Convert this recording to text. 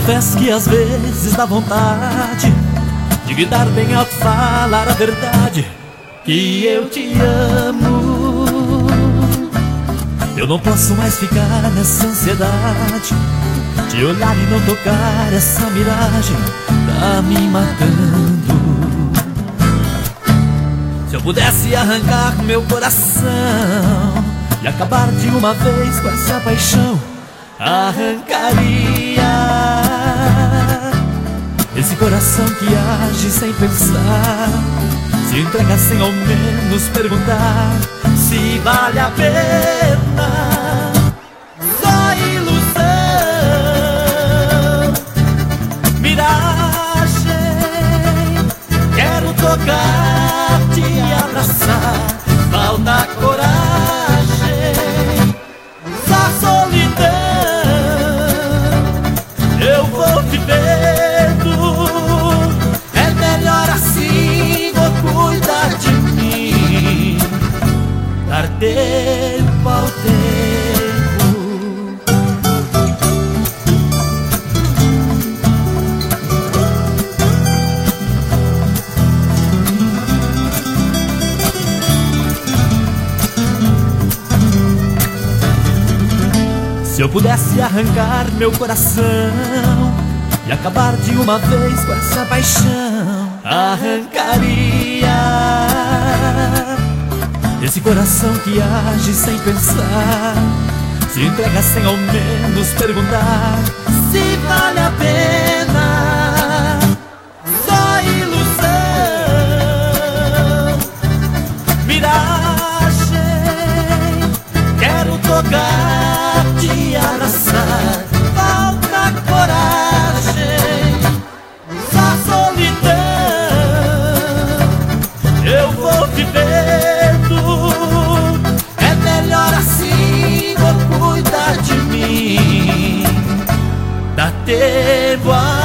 Confesso que às vezes dá vontade de gritar bem alto, falar a verdade, que eu te amo. Eu não posso mais ficar nessa ansiedade de olhar e não tocar, essa miragem tá me matando. Se eu pudesse arrancar meu coração e acabar de uma vez com essa paixão, arrancaria esse coração que age sem pensar, se entrega sem ao menos perguntar se vale a pena. Só ilusão, miragem, quero tocar, te abraçar, falta coragem, só solidão. Eu vou vivendo, é melhor assim, vou cuidar de mim, dar tempo ao tempo. Se eu pudesse arrancar meu coração e acabar de uma vez com essa paixão, arrancaria esse coração que age sem pensar, se entrega sem ao menos perguntar se vale a pena. Só ilusão, miragem, quero tocar, te abraçar, falta coragem, só solidão. Eu vou vivendo, é melhor assim, vou cuidar de mim, dá tempo a